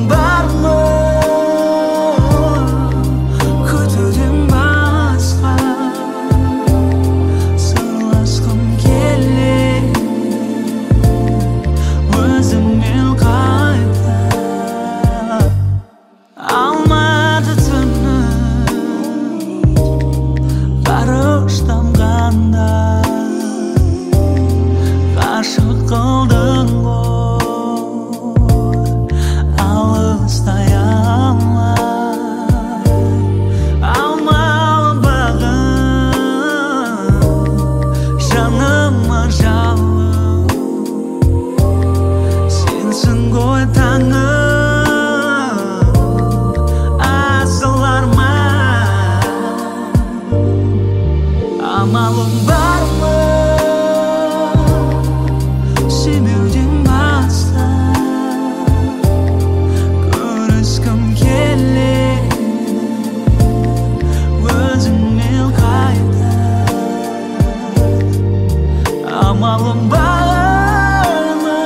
бармы күтуден басқа сырласқым келеді өзіммен қайта алматы түні ғарыш тамғанда ғашық қылдың ғой алыстай алмай алмалы бағым жаныма жалын сенсің ғой таңым асыл арман амалым бар ма сүймеуден басқа көріскім келеді өзіңмен қайта амалым бар ма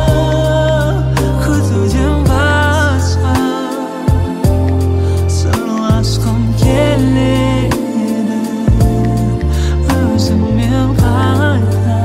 күтуден басқа сырласқым келеді өзіңмен қайта